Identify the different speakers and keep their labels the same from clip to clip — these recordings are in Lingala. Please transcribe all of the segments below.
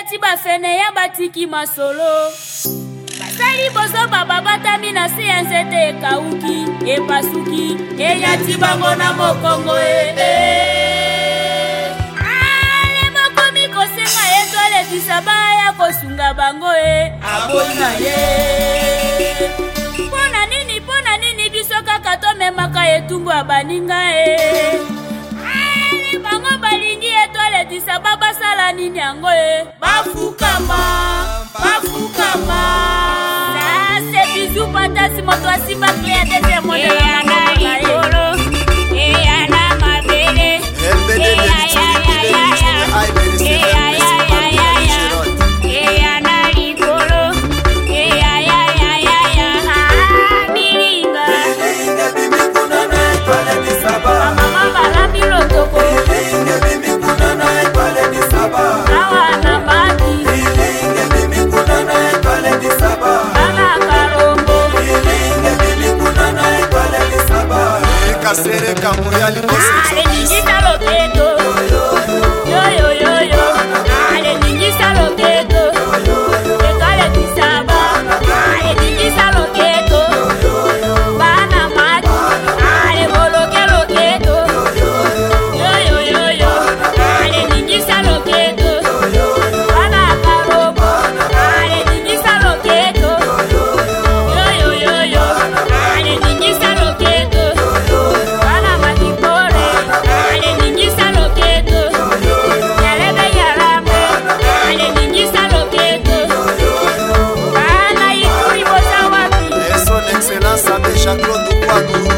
Speaker 1: tiba fene ya batiki masolo. Basali bozo baba batami na se ya nzete ekauki, epasuki, eyati bango na mokongo Ale mokomi kosenga etole kisaba ya kosunga bango abona Pona nini biso kaka to memaka etumbu abaninga Ale bango balingi etole kisaba basala nini yango bafukama Bisou patasi moto asimba clé de monde la na ana mabele ana likolo milinga bimikuna na pale di saba mama balambi lotoko bimikuna na pale di saba awana maki bimikuna na pale di saba Kasere kamuyali kosi ale ningisa loketo yo ale ningisa loketo ekale tisaba ale ningisa loketo bana mati ale boloke loketo yo ale ningisa loketo bana karobo ale ningisa loketo yo ale ningisa loketo Jean-Claude Ouakou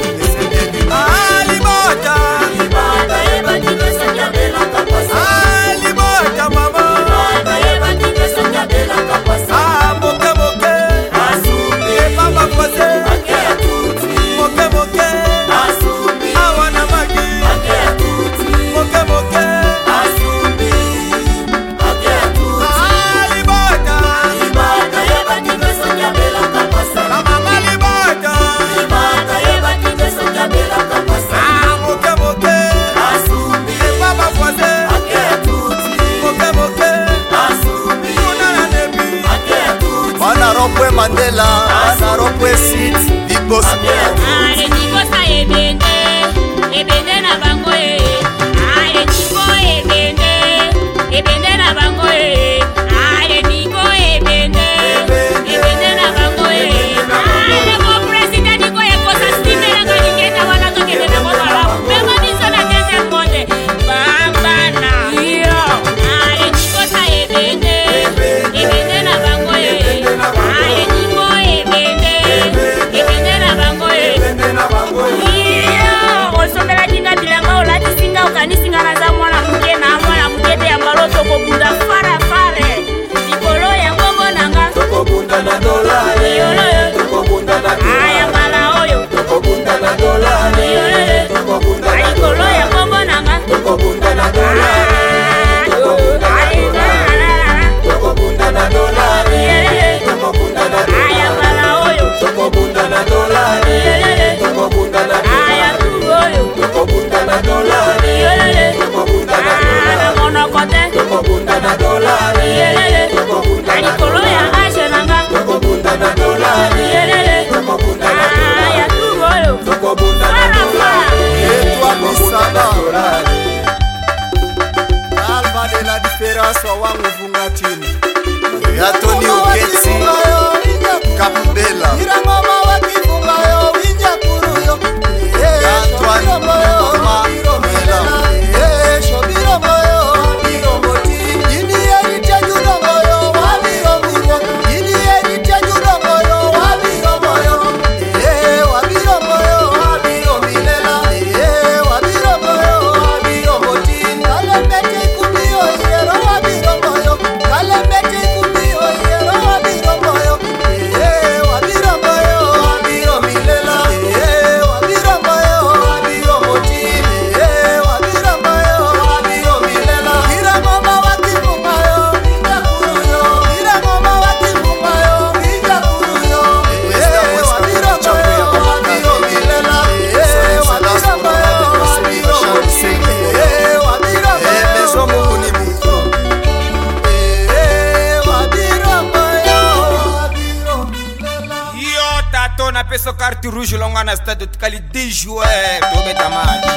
Speaker 1: Mandela, Saropwe Sit, Big Boss. Ale nibosa ebende na bango Ale nibo ebende na bango Ale nibo ebende na bango Ale mo president ko ekosa stimela ngikenda wana tokende na motala. Mema biso na tese monde. Bambana. Yo. Ale nibosa ebende na bango Ale nibo ebende na bango osomela kinga bilanga olati singa okanisinga na za mwana muke na mwana mukete ya maloto kobunda fare likolo ya ngongo nanga tokobunda na dolari tokobunda na aya mala oyo tokobunda na dolari likolo ya ngongo nanga tokobunda na dolari tokobunda na dolari aya mala oyo tokobunda na dolari tokobunda na aya oyo tokobunda na dolari tokobunda na dolari monokote tokobunda na dolari tokobunda na likolo ya age nanga tokobunda na dolari tokobunda na aya oyo tokobunda na dolari etwa misaba alba de la différence wangu vungatini ya Tony Uketsi Kapubela Irangoma wakifunga yo winja kuruyo Antoine Ngoma Mela Shobiro moyo Biromoti Ini erite judo moyo Wabiromuyo Ini erite judo moyo Wabiromoyo Wabiromoyo Wabiromilela Wabiromoyo Wabiromoti Kalembete kumbiyo yero Wabiromoyo Kalembete kumbiyo yero Wabiromoyo Wabiromoyo
Speaker 2: Parti rouge longa na stade tukali 10 joueurs tobeta match.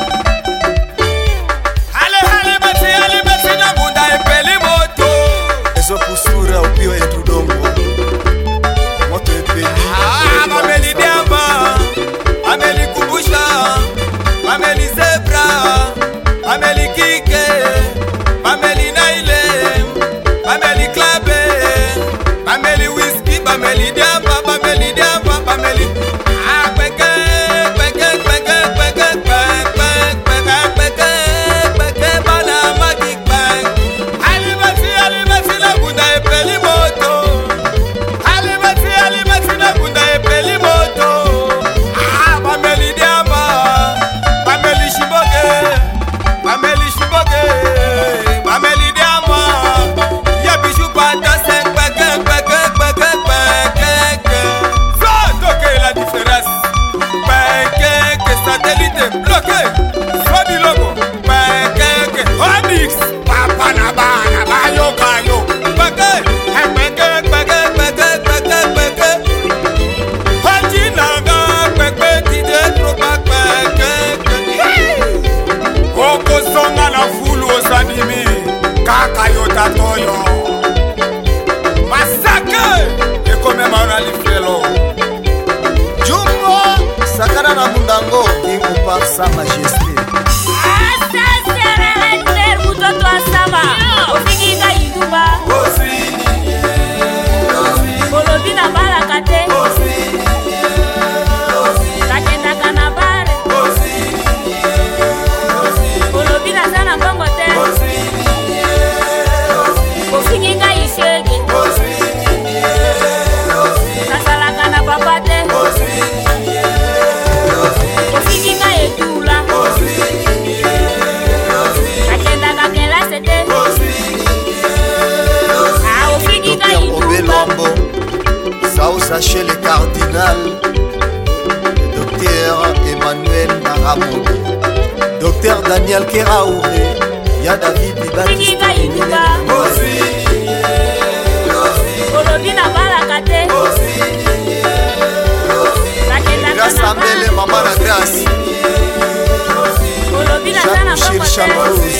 Speaker 2: Ale bati na bunda epeli moto.
Speaker 3: Ezo kusura upio yetu dongo. Moto epeli.
Speaker 2: Mameli diamba, mameli kubusha, mameli zebra, mameli kike, mameli naile, mameli klabe, mameli whisky, mameli diamba, mameli diamba, mameli.
Speaker 3: Sa majesté
Speaker 1: Asasere mutoto asama Ofikinga iduba Olobi na baraka te Kakendaka na bare Olobi na sana mbongo te Ofikinga ishege Nasalaka na papa te
Speaker 3: Sachez le cardinal, le docteur Emmanuel Naramondi, docteur Daniel Keraouré, ya David Libati, Grâce à Mele, maman la grâce, Jean-Michel Chambrose.